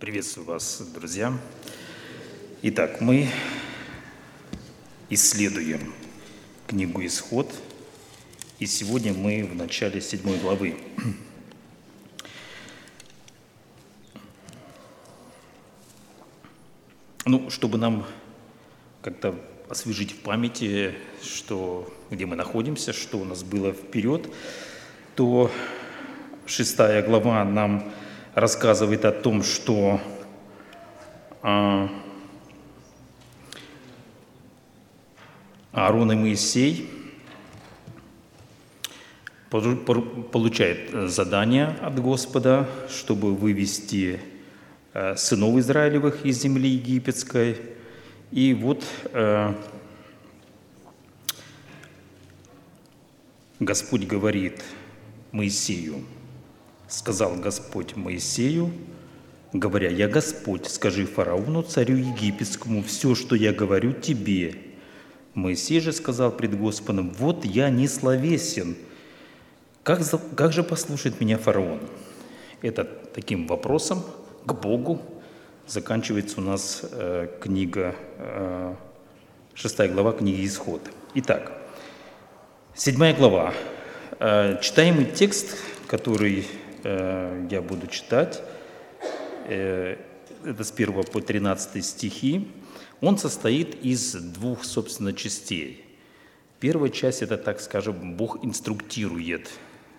Приветствую вас, друзья. Итак, мы исследуем книгу «Исход», и сегодня мы в начале 7 главы. Чтобы нам как-то освежить в памяти, где мы находимся, что у нас было вперед, то 6 глава нам рассказывает о том, что Аарон и Моисей получают задание от Господа, чтобы вывести сынов Израилевых из земли египетской. И вот Господь говорит Моисею: «Сказал Господь Моисею, говоря: я Господь, скажи фараону, царю египетскому, все, что я говорю тебе». Моисей же сказал пред Господом: вот я не словесен, как же послушает меня фараон? Это таким вопросом к Богу заканчивается у нас книга, 6 глава книги «Исход». Итак, 7 глава. Читаемый текст, который я буду читать, это с 1 по 13 стихи, он состоит из двух, собственно, частей. Первая часть – это, так скажем, Бог инструктирует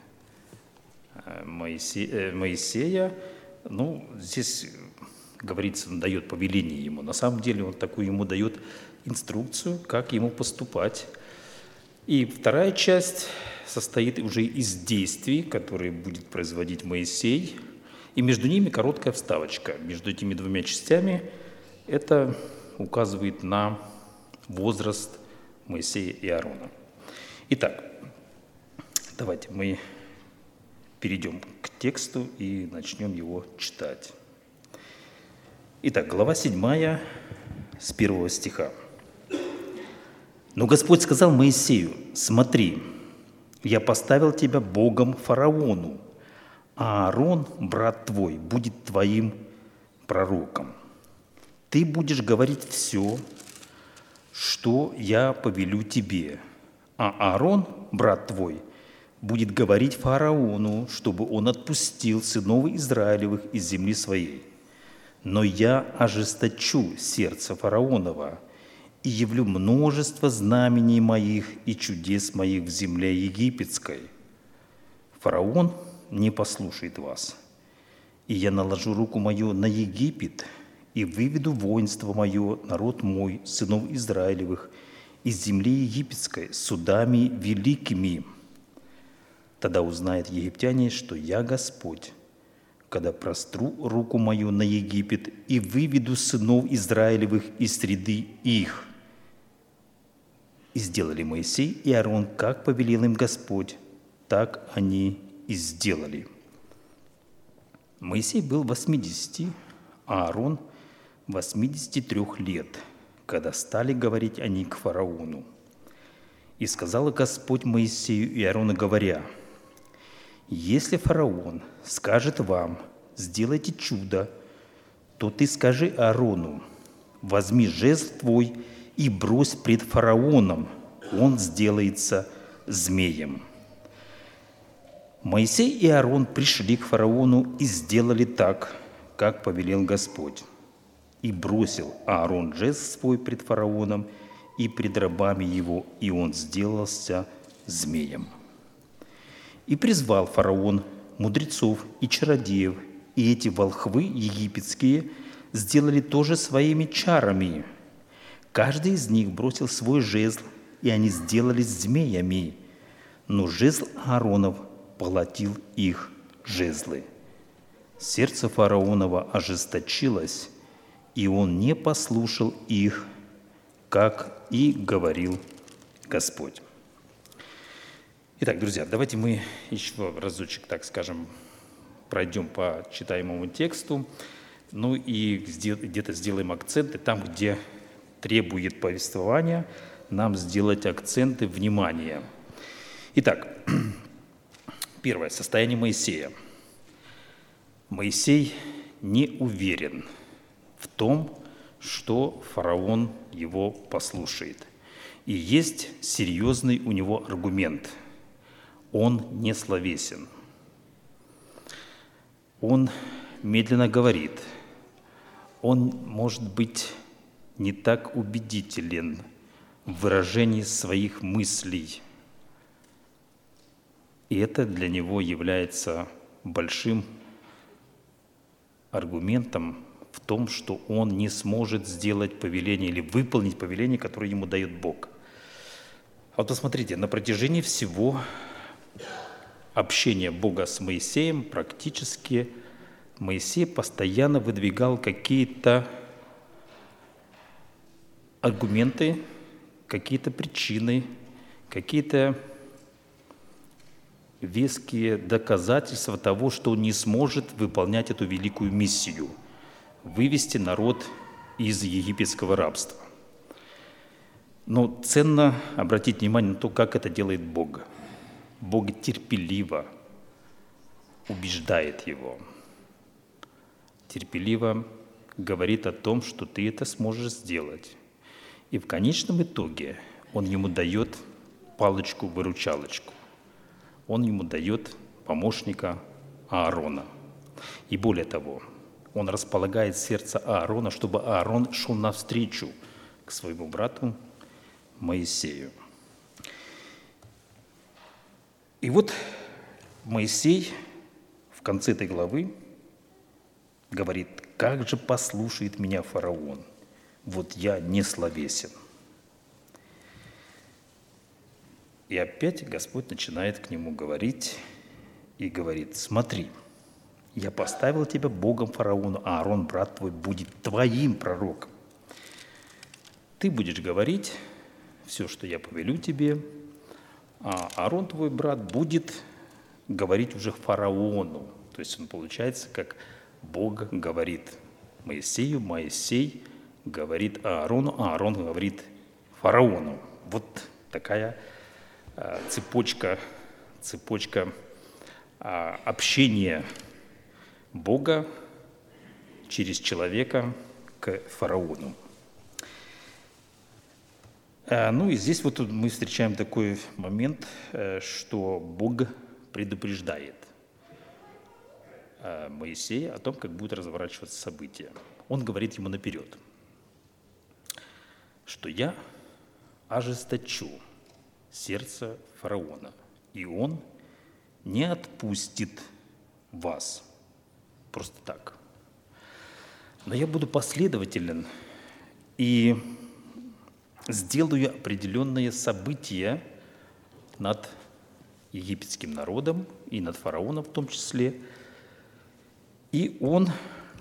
Моисея. Здесь говорится, он дает повеление ему. На самом деле он такую ему дает инструкцию, как ему поступать. И вторая часть состоит уже из действий, которые будет производить Моисей. И между ними короткая вставочка. Между этими двумя частями это указывает на возраст Моисея и Аарона. Итак, давайте мы перейдем к тексту и начнем его читать. Итак, глава 7 с 1 стиха. «Но Господь сказал Моисею: смотри, я поставил тебя Богом фараону, а Аарон, брат твой, будет твоим пророком. Ты будешь говорить все, что я повелю тебе, а Аарон, брат твой, будет говорить фараону, чтобы он отпустил сынов Израилевых из земли своей. Но я ожесточу сердце фараонова и явлю множество знамений моих и чудес моих в земле египетской. Фараон не послушает вас, и я наложу руку мою на Египет и выведу воинство мое, народ мой, сынов Израилевых, из земли египетской судами великими. Тогда узнают египтяне, что я Господь, когда простру руку мою на Египет и выведу сынов Израилевых из среды их». И сделали Моисей и Аарон, как повелел им Господь, так они и сделали. Моисей был 80, а Аарон 83 лет, когда стали говорить они к фараону. И сказал Господь Моисею и Аарону, говоря: «Если фараон скажет вам: сделайте чудо, то ты скажи Аарону: возьми жезл твой и брось пред фараоном, он сделается змеем». Моисей и Аарон пришли к фараону и сделали так, как повелел Господь. И бросил Аарон жезл свой пред фараоном и пред рабами его, и он сделался змеем. И призвал фараон мудрецов и чародеев, и эти волхвы египетские сделали тоже своими чарами. Каждый из них бросил свой жезл, и они сделались змеями, но жезл Ааронов поглотил их жезлы. Сердце фараонова ожесточилось, и он не послушал их, как и говорил Господь. Итак, друзья, давайте мы еще разочек, так скажем, пройдем по читаемому тексту, и где-то сделаем акценты там, где требует повествования, нам сделать акценты внимания. Итак, первое. Состояние Моисея. Моисей не уверен в том, что фараон его послушает. И есть серьезный у него аргумент. Он не словесен. Он медленно говорит. Он может быть не так убедителен в выражении своих мыслей. И это для него является большим аргументом в том, что он не сможет сделать повеление или выполнить повеление, которое ему дает Бог. А вот посмотрите, на протяжении всего общения Бога с Моисеем практически Моисей постоянно выдвигал какие-то аргументы, какие-то причины, какие-то веские доказательства того, что он не сможет выполнять эту великую миссию – вывести народ из египетского рабства. Но ценно обратить внимание на то, как это делает Бог. Бог терпеливо убеждает его, терпеливо говорит о том, что ты это сможешь сделать. И в конечном итоге он ему дает палочку-выручалочку. Он ему дает помощника Аарона. И более того, он располагает сердце Аарона, чтобы Аарон шел навстречу к своему брату Моисею. И вот Моисей в конце этой главы говорит: «Как же послушает меня фараон? Вот я не словесен». И опять Господь начинает к нему говорить и говорит: «Смотри, я поставил тебя Богом фараону, а Аарон, брат твой, будет твоим пророком. Ты будешь говорить все, что я повелю тебе, а Аарон, твой брат, будет говорить уже фараону». То есть он получается, как Бог говорит Моисею, Моисей говорит Аарону, а Аарон говорит фараону. Вот такая цепочка общения Бога через человека к фараону. Ну и здесь вот мы встречаем такой момент, что Бог предупреждает Моисея о том, как будут разворачиваться события. Он говорит ему наперед, что «я ожесточу сердце фараона, и он не отпустит вас просто так. Но я буду последователен и сделаю определенные события над египетским народом и над фараоном в том числе, и он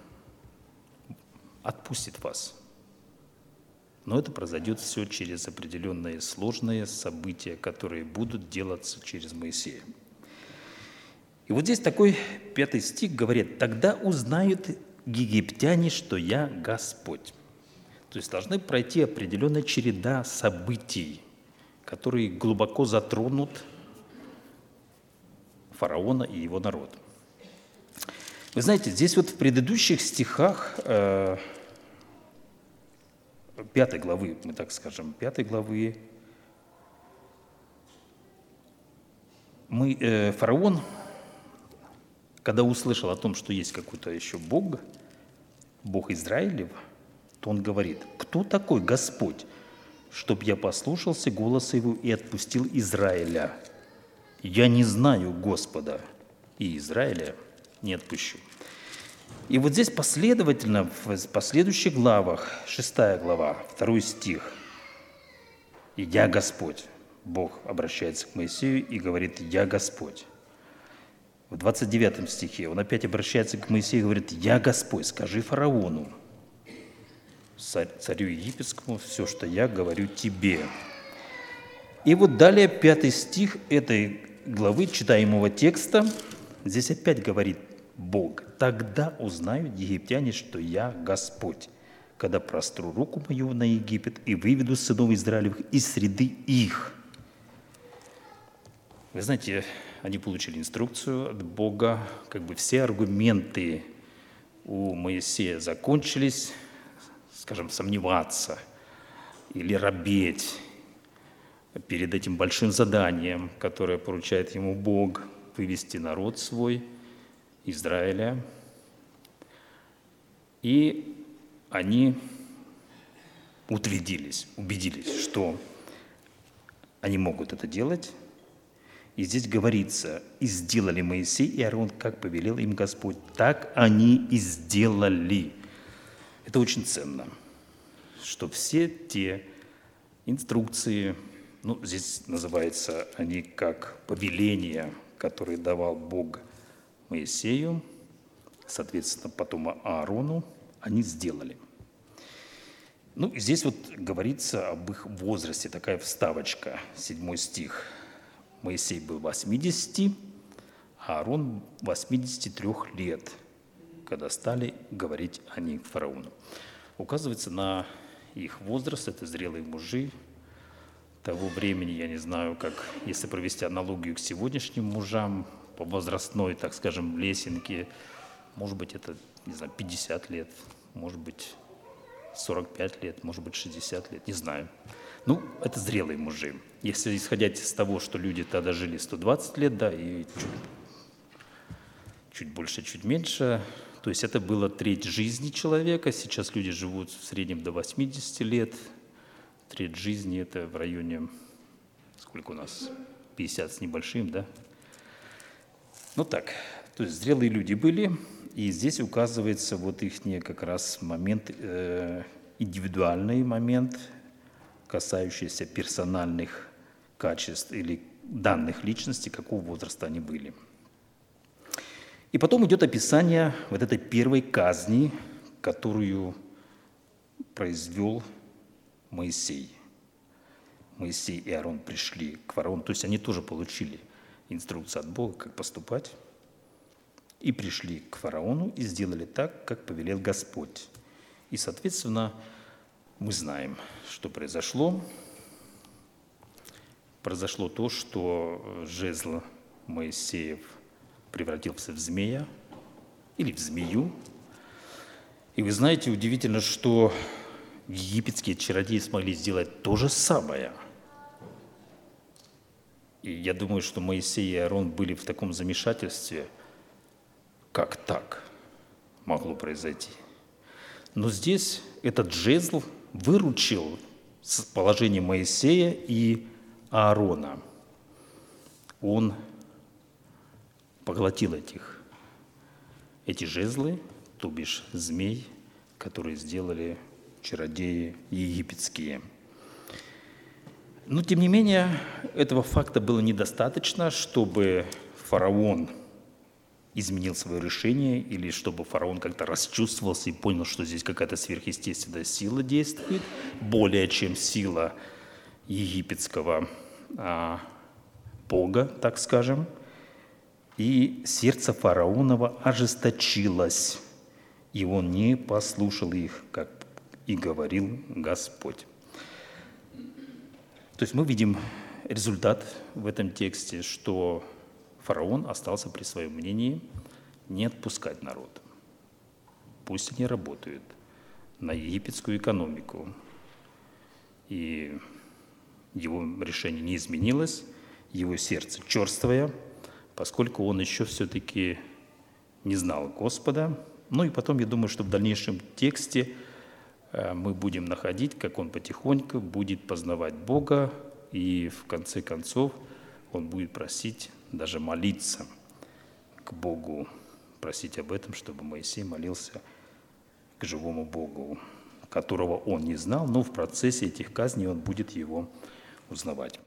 отпустит вас. Но это произойдет все через определенные сложные события, которые будут делаться через Моисея. И вот здесь такой 5 стих говорит: «Тогда узнают египтяне, что я Господь». То есть должны пройти определенная череда событий, которые глубоко затронут фараона и его народ. Вы знаете, здесь вот в предыдущих стихах 5 главы, мы так скажем, 5 главы, фараон, когда услышал о том, что есть какой-то еще Бог, Бог Израилев, то он говорит: «Кто такой Господь, чтоб я послушался голоса его и отпустил Израиля? Я не знаю Господа, и Израиля не отпущу». И вот здесь последовательно в последующих главах, 6 глава, 2 стих, «И я Господь». Бог обращается к Моисею и говорит: «Я Господь». В 29 стихе он опять обращается к Моисею и говорит: «Я Господь, скажи фараону, царю египетскому, все, что я говорю тебе». И вот далее 5 стих этой главы читаемого текста, здесь опять говорит Бог: «Тогда узнают египтяне, что я Господь, когда простру руку мою на Египет и выведу сынов Израилевых из среды их». Вы знаете, они получили инструкцию от Бога, как бы все аргументы у Моисея закончились, скажем, сомневаться или робеть перед этим большим заданием, которое поручает ему Бог, вывести народ свой, Израиля. И они убедились, что они могут это делать. И здесь говорится: «И сделали Моисей и Аарон, как повелел им Господь, так они и сделали». Это очень ценно, что все те инструкции, здесь называются они как повеления, которые давал Бог Моисею, соответственно, потом Аарону, они сделали. Здесь говорится об их возрасте, такая вставочка, 7 стих. Моисей был 80, а Аарон 83 лет, когда стали говорить они к фараону. Указывается на их возраст, это зрелые мужи того времени. Я не знаю, как, если провести аналогию к сегодняшним мужам по возрастной, так скажем, лесенке, может быть, это, 50 лет, может быть, 45 лет, может быть, 60 лет, не знаю. Это зрелые мужи. Если исходить из того, что люди тогда жили 120 лет, да, и чуть больше, чуть меньше, то есть это было треть жизни человека. Сейчас люди живут в среднем до 80 лет. Треть жизни – это в районе, сколько у нас, 50 с небольшим, да? Так, то есть зрелые люди были, и здесь указывается их как раз момент, индивидуальный момент, касающийся персональных качеств или данных личности, какого возраста они были. И потом идет описание этой первой казни, которую произвел Моисей. Моисей и Аарон пришли к фараону, то есть они тоже получили инструкцию от Бога, как поступать, и пришли к фараону и сделали так, как повелел Господь. И, соответственно, мы знаем, что произошло. Произошло то, что жезл Моисеев превратился в змея или в змею. И вы знаете, удивительно, что египетские чародеи смогли сделать то же самое. И я думаю, что Моисей и Аарон были в таком замешательстве, как так могло произойти. Но здесь этот жезл выручил положение Моисея и Аарона. Он поглотил эти жезлы, то бишь змей, которые сделали чародеи египетские. Но, тем не менее, этого факта было недостаточно, чтобы фараон изменил свое решение, или чтобы фараон как-то расчувствовался и понял, что здесь какая-то сверхъестественная сила действует, более чем сила египетского бога, так скажем. И сердце фараонова ожесточилось, и он не послушал их, как и говорил Господь. То есть мы видим результат в этом тексте, что фараон остался при своем мнении не отпускать народ. Пусть они работают на египетскую экономику. И его решение не изменилось, его сердце черствое, поскольку он еще все-таки не знал Господа. И потом, я думаю, что в дальнейшем тексте мы будем находить, как он потихоньку будет познавать Бога, и в конце концов он будет просить, даже молиться к Богу, просить об этом, чтобы Моисей молился к живому Богу, которого он не знал, но в процессе этих казней он будет его узнавать.